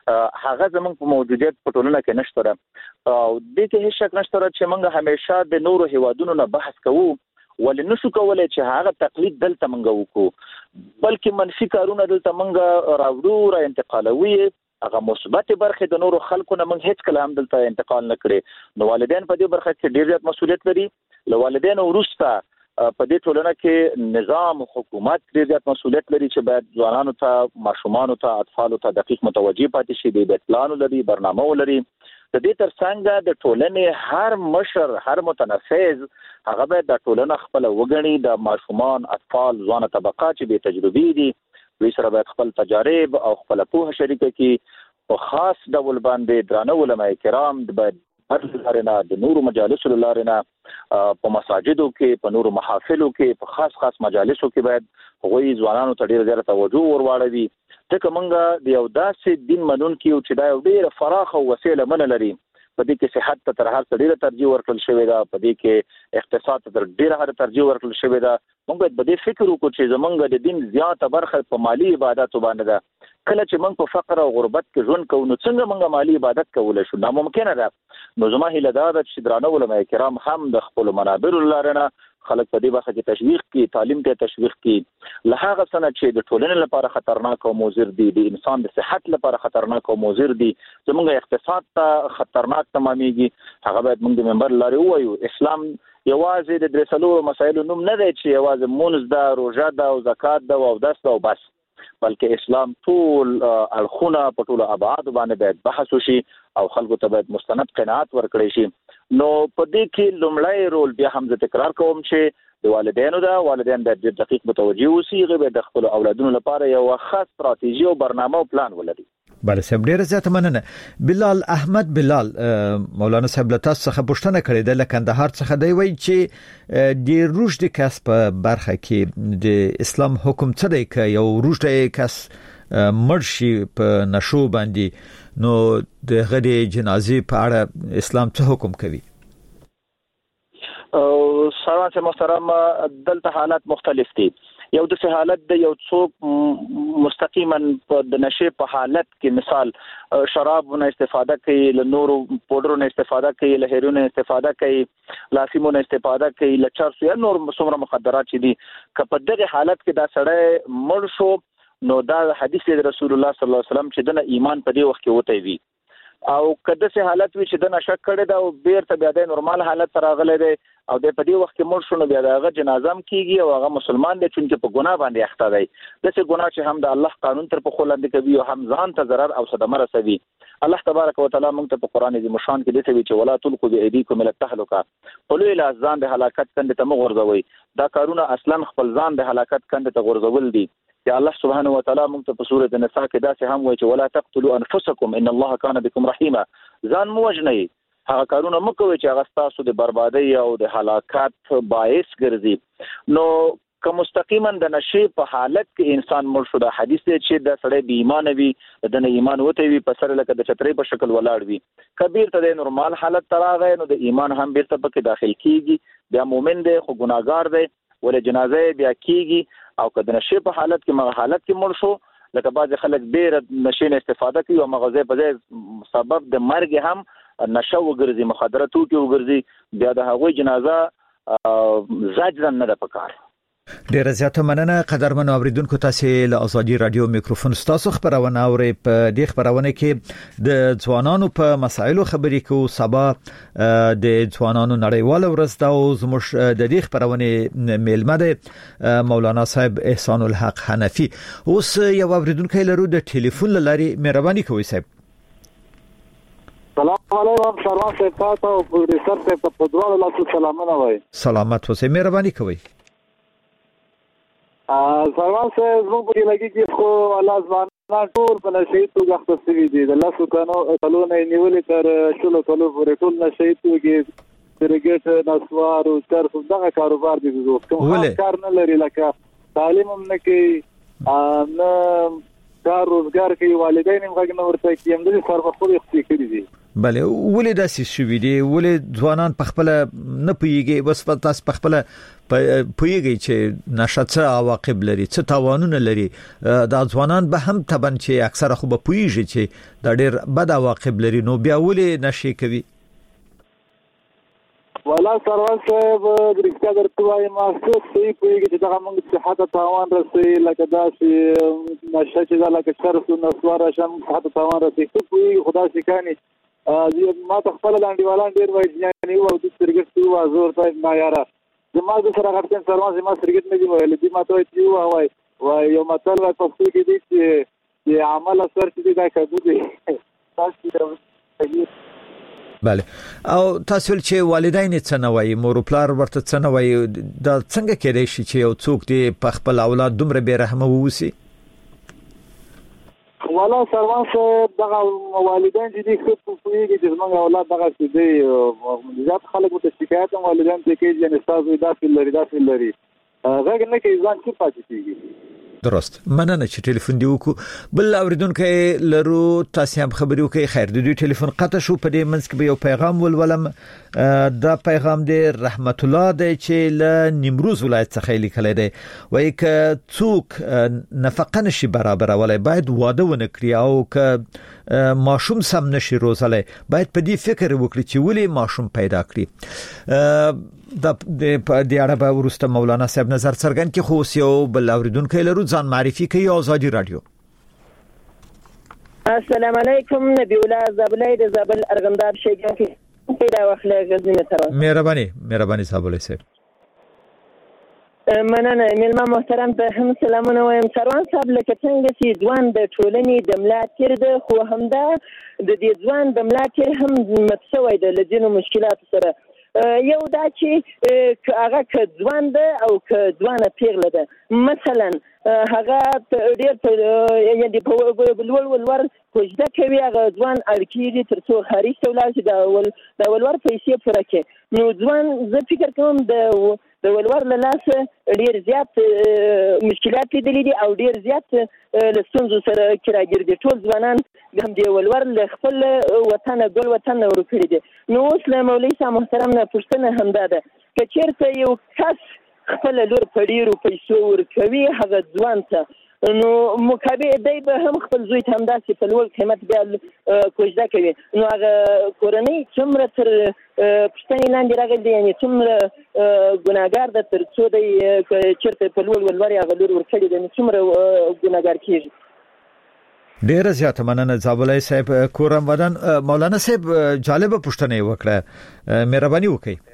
هغه زموږ په موجودیت په ټولنه کې نشته. او د دې هیڅ شک نشته چې موږ همیشه د نورو هیوادونو نه بحث کوو، ولې نشو کولای چې هغه تقلید دلته موږ وکړو، بلکې منفي کارونه دلته موږ راوړو، را انتقالوي. هغه مثبت برخه د نورو خلکو نه موږ هیڅ کله هم دلته انتقال نه کړي. نو والدین په دې برخه کې ډیر زیات مسؤلیت لري. له والدینو وروسته په دې ټولنه کې نظام او حکومت ډیر زیات مسؤلیت لري چې باید ځوانانو ته، ماشومانو ته، اطفالو ته دقیق متوجه پاتې شي، د پلان لري، برنامه ولري. د دې ترڅنګ د ټولنې هر مشر، هر متنفذ هغه باید د ټولنه خپل وګڼي. د ماشومان، اطفال، ځوان طبقه چې به تجربې دي، دوی سره باید خپل تجارب او خپل پوهه شریکه کړي. په خاص ډول باندې درانه علماء کرام باید لارنا د نورو مجالسو لارنا په مساجدو کې، په نورو محافلو کې، په خاص خاص مجالسو کې باید هغوی ځوانانو ته ډیر زیات توجه ورواړوي. ځکه موږ د یو داسې دین منونکي یو چې دا یو ډیره فراخه او وسیع لمنه لري. په دې کې صحت ته تر هر څه ډیره ترجیح ورکړل شوې ده، په دې کې اقتصاد ته تر ډیره هر ترجیح ورکړل شوې ده. موږ باید په دې فکر وکړو چې زموږ د دین زیاته برخه په مالی عبادتو باندې ده. کله چې موږ په فقر او غربت کې ژوند کوو، نو څنګه موږ مالی عبادت کولای شو؟ ناممکنه ده. نو زما هیله دا ده چې درانه علماء کرام هم د خپل منابرو لارنه خلک په دې برخه کې تشویق کړي، تعلیم ته تشویق کړي. له هغه څه نه چې د ټولنې لپاره خطرناک او مضر دي، د انسان د صحت لپاره خطرناک او مضر دي، زموږ اقتصاد ته خطرناک تمامېږي، هغه باید موږ د منبر لارې ووایو. اسلام یوازې د درې څلورو مسایلو نوم نه دی چې یوازې مونځ ده، روژه ده او زکات ده او اودس ده او بس، بلکې اسلام ټول اړخونه په ټولو ابعادو باندې باید بحث وشي او خلکو ته باید مستند قناعت ورکړي شي. نو په دې کې لومړی رول بیا هم زه تکرار کوم چې د والدینو ده. والدین باید ډېر دقیق متوجه اوسي، هغوی باید د خپلو اولادونو لپاره یوه ښه ستراتیژي او برنامه او پلان ولري. بله صاحب، ډیره زیاته مننه. بلال احمد بلال، مولانا صاحب له تاسو څخه پوښتنه کړې ده له کندهار څخه. دی وایي چې د روږدي کس په برخه کې د اسلام حکم څه دی که یو روږدی کس مړ شي په نشو باندې، نو د هغه د جنازې په اړه اسلام څه حکم کوي؟ سلام محترم، دلته حالات مختلف دي. یو د حالت د یو څوک مستقیما د نشې په حالت کې، مثال شرابونه استفاده کوي، له نورو پودرونو استفاده کوي، له هیروین استفاده کوي، لافیمونه استفاده کوي، له چرس یا نور څومره مخدرات چې دي، که په دغه حالت کې دا سړی مړ شو، نو دا حدیث د رسول الله صلی الله علیه وسلم چې دنه ایمان په دې وخت کې وته وي. او کله چې حالت وي چې د نشه کړي دا او بیرته بیا د نورمال حالت تر راغلی دی او د په دې وخت کې مړ شو، نو بیا دغه جنازه هم کیږي او هغه مسلمان دی چې په ګناه باندې اخته دی. دغه ګناه چې هم د الله قانون تر په خولاندې کوي او هم ځان ته ضرر او صدمه رسوي. الله تبارک وتعالى موږ ته په قران عظیم شان کې دته وی چې ولا تلقوا بأيديكم الى التهلكه، په لوی لاس ځان د هلاکت کندې ته مغورځوي. دا کارونه اصلا خپل ځان د هلاکت کندې ته غورځول دي. یا الله سبحانه وتعالى موږ ته په سورۃ النساء کې داسې هم وایي چې ولا تقتلوا انفسکم ان الله كان بكم رحیما. ځان مو وژنئ، هغه کارونه مو کوئ چې هغه ستاسو د بربادۍ او د هلاکت باعث ګرځي. نو که مستقیما د نشې په حالت کې انسان مړ شو، دا حدیث دی چې د سړی بې ایمانه وي، د نه ایمان وته وي، په سر لکه د چترۍ په شکل ولاړ وي. کبیر ته د نورمال حالت ته راغی، نو د ایمان هم بیرته پکې داخل کیږي، بیا مؤمن دی خو ګناهګار دی، ولې جنازه بیا کیږي. او که د نشې په حالت کې مغه حالت کې مړ شو، لکه بعض خلک ډېر نشې نه استفاده کوي او مغزه په ځای سبب د مرګ هم نشه وګرځي، مخدرات وګرځي، بیا د هغوی جنازه زاجرا نه ده پکار. ډیره زیاته مننه. قدرمن اوریدونکو، تاسو له ازادي رادیو میکروفون تاسو خبرونه اورئ. په دې خبرونه کې د ځوانانو په مسایلو خبرې کوو. سبا د ځوانانو نړیواله ورځ ده او زموږ د دې خبرونه میلمه ده مولانا صاحب احسان الحق حنفي. اوس یو اوریدونکو لرو د ټلیفون لارې، مهرباني کوئ صاحب. سلام علیکم شروان صاحب، تاسو او پروفیسور صاحب په دواړو لاسو سلامونه وایي. سلامت اوسئ، مهرباني کوئ. سلام صاحب، زموږ په لګي کې خو الله ځوانان ټول په نشې توګه اخته شوي دي. د لاسو کانو کلونه نیولې تر شلو کلو پورې ټول نشې توګې سګریټ، نسوار او چرس دغه کاروبار دي. کوم کار نه لري، لکه تعلیم هم نه کوي، نه کار روزګار کوي، والدین هم غږ نه ورته کوي، هم د سر په خپل اختیار کړی دي. بله ولې داسې شوې دي ولې ځوانان په خپل نه پويږي بس تاسو په خپل پويږي چې نشه څه عواقب لري څه تاوانونه لري دا ځوانان به هم تبن چې اکثره خو به پويږي چې دا ډېر بد عواقب لري نو بیا ولې نشي کوي ولا سروان صاحب رښتیا درته وایم چې صحیح پويږي چې دا موږ صحت تاوان رسي لکه دا چې نشه چې دا لکه شرف نو سوار شم صحت تاوان رسي څه پويږي خدا شي کاني ما تخپل لاندې والان ډیر وایي یعنی او د سرګټ تو ازور ته ما یاره زما د سره غټن سروان زما سرګټ نه دی ویل دي ما ته یو وای وای یو مطلب په څه کې دي چې چې عمل اثر چې دا کوي دي تاسو بله او تاسو چې والدین څه نه وایي مور پلار ورته څه نه وایي دا څنګه کېدای شي چې یو څوک دی په خپل اولاد دومره بے رحمه ووسی والا سروان صاحب دغه والدین چې دي خو په یوه کې زموږ اولاد دغه چې دي زیات خلک ته شکایت والدین ته کوي چې استاد دا فل لري دا فل لري غږ نه کوي ځان څه پاتې کیږي درست مننه چې ټلیفون دی وکړو بل اوریدونکو لرو تاسو هم خبرې وکړئ خیر د دوی ټلیفون قطع شو په دې منځ کې به یو پیغام ولولم دا پیغام دی رحمت الله دی چې له نیمروز ولایت څخه لیکلی دی وایي که څوک نفقه نشي برابرولای باید واده ونه کړي او که ماشوم سم نشي روزلی باید په دې فکر وکړي چې ولې ماشوم پیدا کړي د د اړه به ورسته مولانا صاحب نظر څرګند کړي خو یو بل اوریدونکو لرو ځان معرفي کوي آزادي رادیو السلام علیکم نبی الله زبلای د زبل ارغنداب شیګه کې پیدا واخله غزنه تر مهرباني مهرباني صاحب له صاحب مننه ملما محترم ته هم سلامونه وایم سروان صاحب لکه څنګه چې ځوان د ټولنې د ملاتړ د خو همدا د دې ځوان د ملاتړ هم متسوي د لجنو مشکلات سره یو دا چې هغه ک ځوان ده او ک ځوانه پیغله ده مثلا هغه ډېر په یعنی په بلول ولور کوجده کوي هغه ځوان اړکیږي تر څو خارج ته ولاړ شي دا ول دا ولور پیسې پوره کړي نو ځوان زه فکر کوم د د ولور له لاسه ډېر زیات مشکلات لیدلي دي او ډېر زیات له ستونزو سره کراګیر دي ټول ځوانان هم د ولور له خپل وطن ګل وطن ورکړي دي نو اوس له مولوي صاحب محترم نه پوښتنه همدا ده که چېرته یو کس خپل لور په ډېرو پیسو ورکوي هغه ځوان ته نو مقابل دی به هم خپل زوی ته همداسې په لوړ قیمت بیا کوژده کوي نو هغه کورنۍ څومره تر پوښتنې لاندې راغلی دی یعنې څومره ګناهګار ده تر څو دی چېرته په لوړ ولور یې هغه لور ورکړې ده نو څومره ګناهګار کېږي ډیره زیاته مننه زابلای صاحب کورم ودان مولانا صاحب جالبه پوښتنه وکړه مهرباني وکړئ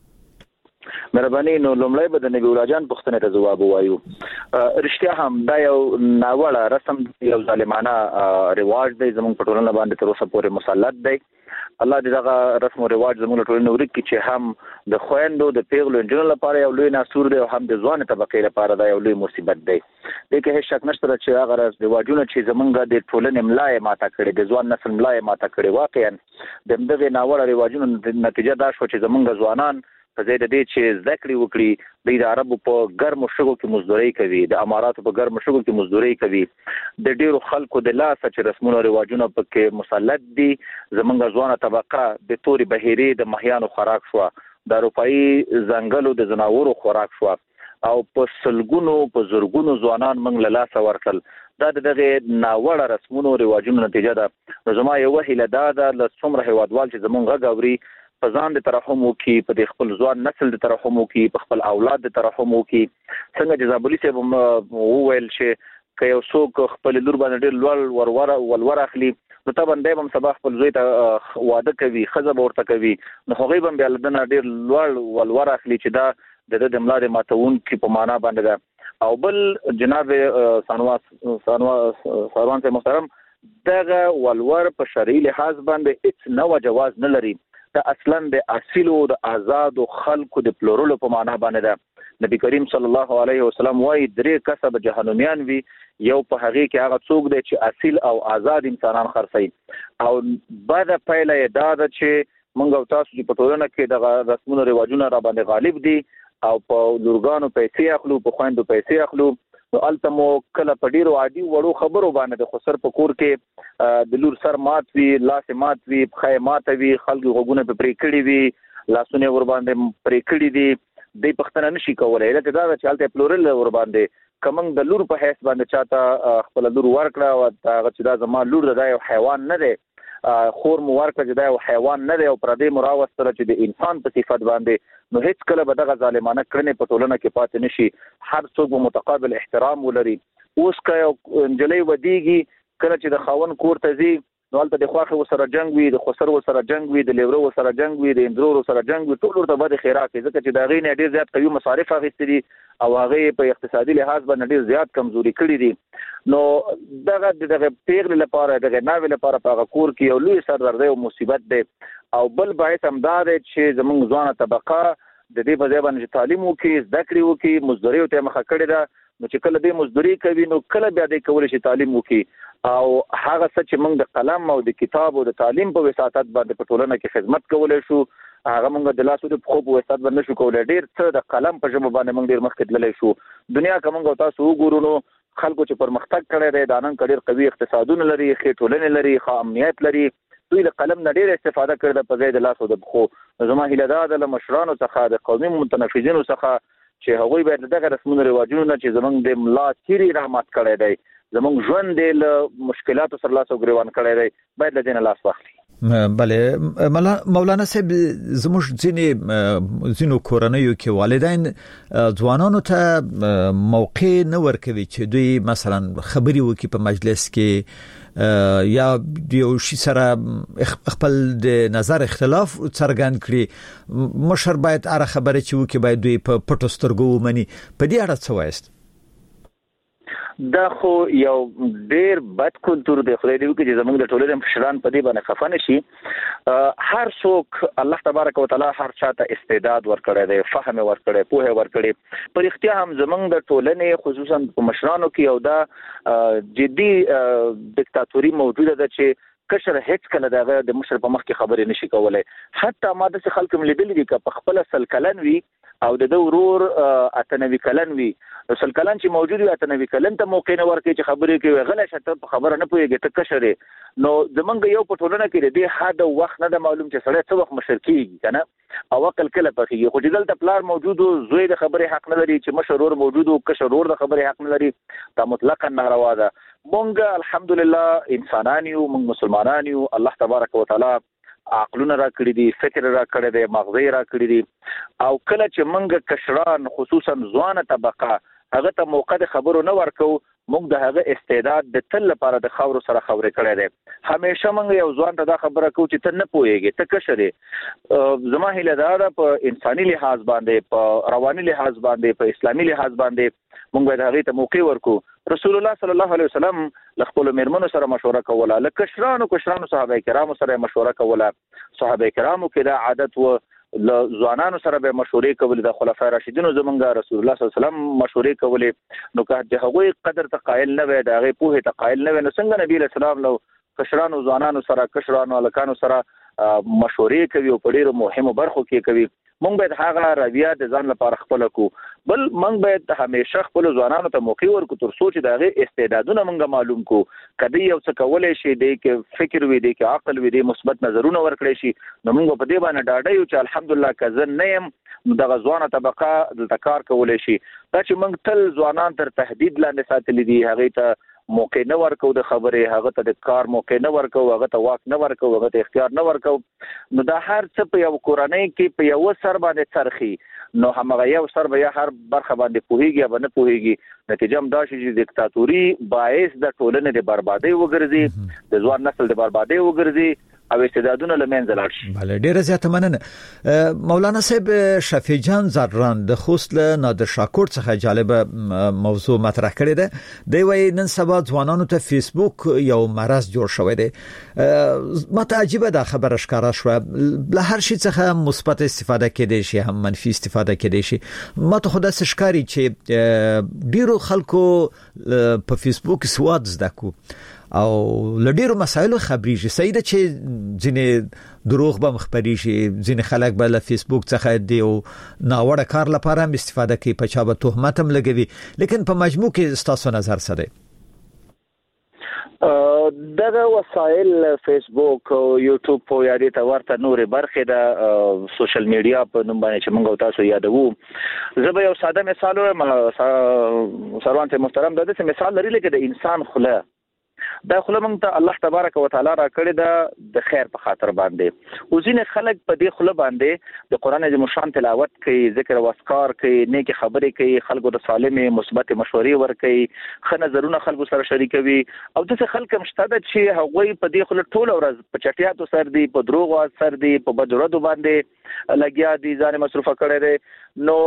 مهرباني نو لومړی به د نبی الله جان پوښتنې ته ځواب وایو رښتیا هم دا یو ناوړه رسم یو ظالمانه رواج دی زموږ په ټولنه باندې تر اوسه پورې مسلط دی الله دې دغه رسم او رواج زموږ ټولنه ورک کړي چې هم د خويندو د پیغلو انجونو لپاره یو لوی ناسور دی او هم د ځوان طبقې لپاره دا یو لوی مصیبت دی دغه هیڅ شک نشته چې هغه رواجونه چې زموږ د ټولنې ملای ماته کړي د ځوان نسل ملای ماته کړي واقعا د دغه ناوړه رواجونو نتیجه دا شو چې زموږ ځوانان په ځای د دې چې ذکر وکړي د عربو په ګرمو شګو کې مزدوري کوي د اماراتو په ګرمو شګو کې مزدوري کوي د ډیرو خلکو د لاس چې رسمونو رواجونه پکې مسلط دي زمونږ ځوانه طبقه د توري بهيري د مهيانو خوراک شو د اروپאי ځنګلو د زناورو خوراک شو او په سلګونو په زورګونو ځوانان منګ له لاس ورتل دا دغه ناوړه رسمونو رواجونو نتیجه ده زما یو وهله دا د څومره هوادوال چې زمونږ غاوري په ځان د ترحم وکي په خپل ځوان نسل د ترحم وکي په خپل اولاد د ترحم وکي څنګه جزابولي صاحب وویل چې که یو څوک خپل لور باندې ډېر لوړ ورور ولور اخلي نو تا باندې هم سبا خپل زوی ته واده کوي خزه ورته کوي نو هغه هم بیا لدنه ډېر لوړ ولور اخلي چې دا د د ملاد ماتون کې په معنا باندې ده او بل جناب سانواس سانواس سروان ته محترم دغه ولور په شرعي لحاظ باندې هیڅ نو جواز نه لري دا اصلا د اصل او د آزاد خلکو د پلورلو په معنا باندې ده نبی کریم صلی الله علیه وسلم وايي درې کسب جهنميان وي یو په هغه کې هغه څوک دی چې اصل او آزاد انسانان خرڅي او بعد پهله دا ده چې موږ او تاسو په ټولنه کې د رسمونو رواجونو را باندې غالب دي او په لورګانو پیسې اخلو په خويندو پیسې اخلو نو التمو کله په ډیرو عادي وړو خبرو باندې د خسر په کور کې د لور سر مات وی لاس مات وی خای مات وی خلک غوګونه په پرې کړی وی لاسونه ور باندې پرې کړی دي د پښتنه نشي کولای لکه دا چې حالت پلورل ور باندې کمنګ د لور په حیث باندې چاته خپل لور ورکړه او هغه چې دا زما لور د یو حیوان نه دی خور مو ورکړه چې دا یو حیوان نه دی او پر دې مراوستره چې د انسان په صفت باندې نو هیڅ کله به دغه ظالمانه کړنې په ټولنه کې پاتې نشي. هر څوک به متقابل احترام ولري. اوس که یو نجلۍ ودیږي کله چې د خاون کور ته ځي نو هلته د خواښې ورسره جنګ وي، د خسر ورسره جنګ وي، د لیورو ورسره جنګ وي، د اندرور ورسره جنګ وي، ټول ورته بد خیرات وي ځکه چې د هغې نه ډېر زیات قوي مصارف اخیستي دي او هغې په اقتصادي لحاظ باندې ډېر زیات کمزوري کړي دي. نو دغه د دغه پیغلې لپاره دغه ناوې لپاره په هغه کور کې یو لوی سردردی او مصیبت دی. او بل باعث همدا دی چې زموږ ځوانه طبقه د دې په ځای باندې تعلیم وکړي، زده کړې وکړي، مزدوري ورته مخه کړې ده. نو چې کله دې مزدوري کوي نو کله بیا دې کولی شي تعلیم وکړي او هغه څه چې موږ د قلم او د کتاب او د تعلیم په وساتت باندې په ټولنه کې خدمت کولی شو هغه موږ د لاسو د پښو په وساتت باندې نشو کولی. ډېر څه د قلم په ژبه باندې موږ ډېر مخکې تللی شو. دنیا که موږ تاسو وګورو نو خلکو چې پرمختګ کړی دی دا نن ډېر قوي اقتصادونه لري، ښې ټولنې لري، ښه امنیت لري. دوی له قلم نه ډېره استفاده کړې ده په ځای د لاسو د پښو. زما هیله دا ده له مشرانو څخه د قومي متنفذینو څخه چې هغوی باید دغه رسمونو رواجونو نه چې زمونږ د ملا تیرې رحمت کړی دی، زمونږ ژوند دی له مشکلاتو سره لاس او ګریوان کړی دی، باید له دې نه لاس واخلي. بله مولانا صاحب زموږ ځینې ځینو کورنیو کې والدین ځوانانو ته موقع نه ورکوي چې دوی مثلا خبري وکړي په مجلس کې یا یو شي سره خپل د نظر اختلاف څرګند کړي. مشر باید هر خبره چې وکړي باید دوی په پټو سترګو ومني. په دې اړه څه وایست؟ دا خو یو ډیر بد کلتور دی. خدای دې وکړي چې زموږ د ټولنې مشران په دې باندې خفه نشي. هر څوک الله تبارک وتعالى هر چاته استعداد ورکړی دی، فهم ورکړی، پوهه ورکړی. په رښتیا هم زموږ د ټولنې خصوصا په مشرانو کې یو دا جدي دیکتاتوري موجوده ده چې کشر هیڅ کله دغه د مشر په مخ کې خبرې نشي کولای. حتی ما د خلک ملیدل دي چې په خپل سل کلن وي او د ورور اتنوي کلن وي، سل کلن چې موجود وي اتنوي کلن ته موقع نه ورکړي چې خبرې کوي، غلی شته په خبره نه پوهېږي ته کشر یې. نو زمونږ یو په ټولنه کې د دې حد وخت نه ده معلوم چې سړی څه وخت مشر کېږي که نه او عقل کله پخېږي. خو چې دلته پلار موجود و زوی د خبرې حق نه لري، چې مشر ورور موجود و کشر ورور د خبرې حق نه لري، دا مطلقا ناروا ده. مونږ الحمدلله انسانان یو، مونږ مسلمانان یو. الله تبارک وتعالی عقلونه را کړی دي، فکر را کړی دی، مغزه را کړی دي. او کله چې موږ کشران خصوصا ځوانه طبقه هغه ته موقع د خبرو نه ورکو، موږ د هغه استعداد د تل لپاره د خاورو سره خبرې کړی دی. همیشه موږ یو ځوان ته دا خبره کوو چې ته نه پوهېږې، ته کشر یې. زما هیله دا ده په انساني لحاظ باندې، په رواني لحاظ باندې، په اسلامي لحاظ باندې موږ باید هغې ته موقع ورکو. رسول الله صلی الله علیه وسلم له خپلو میرمنو سره مشوره کوله، له کشرانو کشرانو صحابه کرامو سره مشوره کوله. صحابه کرامو کې دا عادت و، له ځوانانو سره به مشورې کولې، د خلفای راشدینو زمونږ رسول الله صلی الله علیه وسلم مشورې کولې. نو که د هغوی قدر ته قایل نه وي، د هغې پوهې ته قایل نه وي، نو څنګه نبي علیه السلام له کشرانو ځوانانو سره کشرانو هلکانو سره مشورې کوي او په ډېرو مهمو برخو کې کوي. مونږ باید هغه رویه د ځان لپاره خپله کړو. بل مونږ باید همیشه خپلو ځوانانو ته موقع ورکړو تر څو چې د هغې استعدادونه مونږ معلوم کړو. که دی یو څه کولی شي، دی کې فکر وي، دی کې عقل وي، دی مثبت نظرونه ورکړی شي، نو مونږ په دې باندې ډاډه یو چې الحمدلله که زه نه یم نو دغه ځوانه طبقه دلته کار کولی شي. دا چې مونږ تل ځوانان تر تهدید لاندې ساتلي دي، هغې ته موقع نه ورکو د خبرې، هغه ته د کار موقع نه ورکو، هغه ته واک نه ورکو، هغه ته اختیار نه ورکو. نو دا هر څه په یو کورنۍ کې په یو سر باندې څرخي، نو همغه یو سر به یا هر برخه باندې پوهېږي یا به نه پوهېږي. نتیجه هم دا شي چې دیکتاتوري باعث د ټولنې د بربادۍ وګرځي، د ځوان نسل د بربادۍ وګرځي او استعدادونه له منځه لاړ شي. بله ډیره زیاته مننه. مولانا صاحب شفیع جان زران د خوست له نادر شاکور څخه جالبه موضوع مطرح کړې ده. دی وايي نن سبا ځوانانو ته فیسبوک یو مرض جوړ شوی دی. ماته عجیبه دا خبره ښکاره شوه، له هر شي څخه مثبت استفاده کېدی شي، هم منفي استفاده کېدی شي. ماته خو داسې ښکاري چې ډیرو خلکو په فیسبوک سواد زده کو او لډیرو مسایلو خبريږي سیده چې ځینې دروغ به مخبري شي ځینې خلک به له فیسبوک څخه دی او ناوړه کار لپاره هم استفاده کوي په چا به تهمت هم لګوي لیکن په مجموع کې ستاسو نظر څه دی دغه وسایل فیسبوک او یوټیوب په یادې ته ورته نورې برخې د سوشل میډیا په نوم باندې چې موږ تاسو یادوو زه به یو ساده مثال وایم سروان ته محترم د دې مثال لري لکه د انسان خوله دا خوله موږ ته الله تبارک وتعالى را کړی دا د خیر په خاطر باندې او ځینې خلک په دې خوله باندې د قران عظیم شان تلاوت کوي ذکر او اذکار کوي نیک خبرې کوي خلکو د سالمه مثبت مشورې ورکوي ښه نظرونه خلکو سره شریکوي او دغه خلک مشتاده چې هغوی په دې خوله ټول ورځ په چټیاتو سر دي په دروغ سر دي په بدردو باندې لګیا دي ځان مصرفه کړي دي نو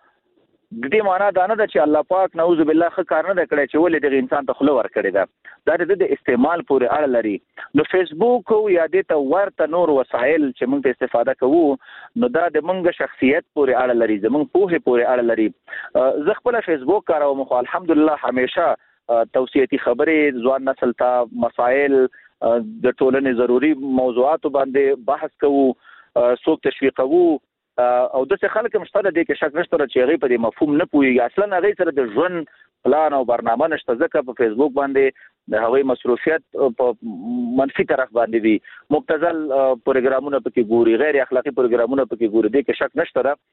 د دې معنا دا نه ده چې الله پاک نعوذ بالله ښه کار نه کړی چې ولې دغه انسان ته خوله ورکړي ده دا د استعمال پورې اړه لري نو فیسبوک او یادې ته ورته نور وسایل چې موږ ته استفاده کوو نو دا د موږ شخصیت پورې اړه لري زموږ پوهه پورې اړه لري زه خپل فیسبوک کاروم خو الحمدلله همیشه توصیتي خبرې ځوان نسل ته مسایل د ټولنې ضروری موضوعات باندې بحث کوو څوک تشویقوو او د څه خلک مشتاده دي کې شک نشته چې هغه په دې مفهوم نه پوي اصلا هغه سره د ژوند پلان او برنامه نشته ځکه په فیسبوک باندې د هغوی مصروفیت په منفي طرف باندې دي مبتذل پروګرامونه پکې ګوري غیر اخلاقی پروګرامونه پکې ګوري دي کې شک نشته ده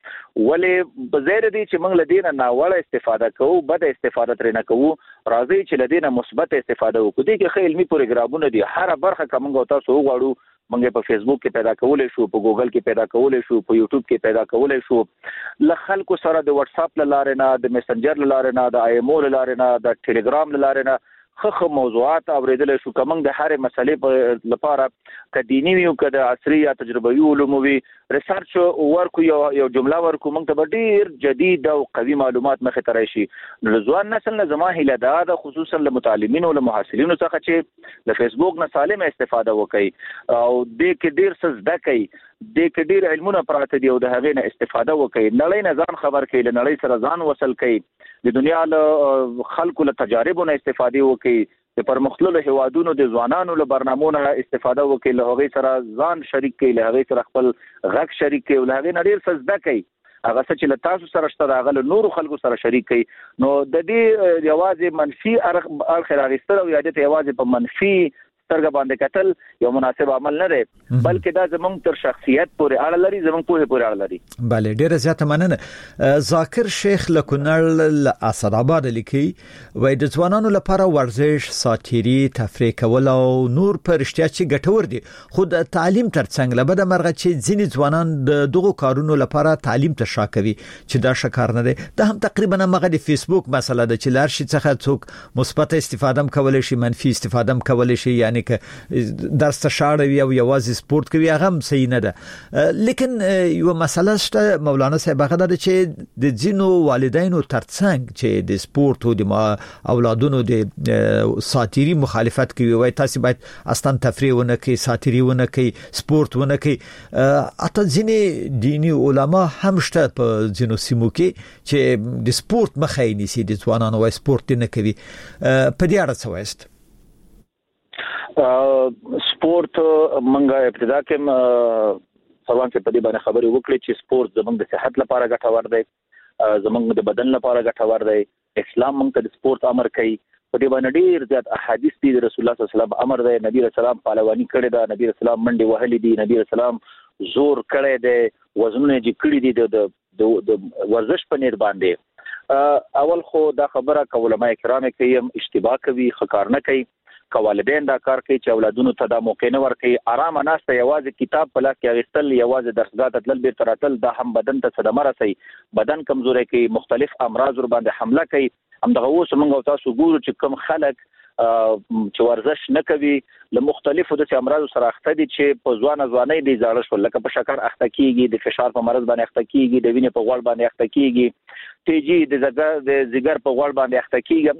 ولې په زیر دي چې موږ لدینه ناوړه استفاده کوو بد استفاده ترې نه کوو راځي چې لدینه مثبت استفاده وکړو دي کې علمي پروګرامونه دي هر برخه کوم تاسو وغواړو موږ په فیسبوک کې پیدا کولای شو په ګوګل کې پیدا کولای شو په یوټیوب کې پیدا کولای شو ل خلکو سره د واتس اپ لاره نه د میسنجر لاره نه د ایمو لاره نه د ټلګرام لاره نه خخ موضوعات اوریدل شو کوم د هر مسلې لپاره کدینی یو کده عصري یا تجربوي علوم وی ریسرچ ورکو یو یو جمله ورکو موږ ته ډیر جدید او قوي معلومات مخه ترای شي نو ځوان نسل نه زما هله ده خصوصا له متعلمین او له محصلینو څخه چې له فیسبوک نه سالم استفاده وکړي او د کې ډیر څه زده کوي د کې ډیر علمونه پراته دي او د هغې نه استفاده وکړي نړۍ نه ځان خبر کړي له نړۍ سره ځان وصل کړي د دنیا له خلکو له تجاربو نه استفاده وکړي د پرمختللو هیوادونو د ځوانانو له برنامو نه استفاده وکړي له هغې سره ځان شریک کړي له هغې سره خپل غږ شریک کړي او له هغې نه ډیر څه زده کوي هغه څه چې له تاسو سره شته هغه له نورو خلکو سره شریک کړي نو د دې یوازې منفي اړخ راغستل او یادې ته یوازې په منفي سترګه باندې کتل یو مناسب عمل نه دی بلکې دا زموږ تر شخصیت پورې اړه لري زموږ پوهه پورې اړه لري بله ډیره زیاته مننه ذاکر شیخ لکونړ له اسد آباد لیکي وای د ځوانانو لپاره ورزش ساتيري تفریح کول او نور پر اشتیا چې ګټور دي خو د تعلیم ترڅنګ له بده مرغه چې ځینې ځوانان د دغو کارونو لپاره تعلیم ته شاکوي چې دا شکار نه دي دا هم تقریبا مغه د فیسبوک مسله ده چې لار شي څخه څوک مثبت استفاده کولای شي منفي استفاده کولای شي یعنی که درس شاړوي او یوازې سپورت کوي هغه هم صحیح نه ده لیکن یو مسله شته مولانا صاحب هغه ده چې د ځینو والدینو ترڅنګ چې د سپورت او د اولادونو د ساتيري مخالفت کوي وای تاسو باید اصلا تفریح ونه کوي ساتيري ونه کوي سپورت ونه کوي اته ځینې دینی علما هم شته په ځینو سیمو کې چې د سپورت مخه یې نیسي د ځوانانو وای سپورت نه کوي په دې اړه څه وایست سپورت منګه ابتدا کې سوال کې په دې باندې خبرې وکړې چې سپورت زموږ د صحت لپاره ګټور دی زموږ د بدن لپاره ګټور دی اسلام موږ ته د سپورت امر کوي په دې باندې ډېر زیات احادیث دي د رسول الله صلی الله علیه وسلم امر دی نبی رسول الله پهلوانی کړی دا نبی رسول الله منډي وهلي دي نبی رسول الله زور کړی دی وزنونه چې کړی دي د ورزش په نیر باندې اول خو دا خبره علماء کرام کوي اشتباه کوي خکار نه کوي والدین دا کار کوي چې اولادونو ته دا موقع نه ورکړي آرام ناشته یوازې کتاب په لاس کې اغستل یوازې درسګاه ته تلل به تراتل دا هم بدن ته صدمه رسي بدن کمزوري کوي مختلف امراض ور باندې حمله کوي هم دغه اوس موږ تاسو ګورو چې کوم خلک چې ورزش نه کوي له مختلفو د امراض سره اخته دي چې په ځوان ځواني دي زړه شو لکه په شکر اخته کیږي د فشار په مرض باندې اخته کیږي د وینې په غوړ باندې اخته کیږي تیجی د زګر د زګر په غوړ باندې اخته کیږي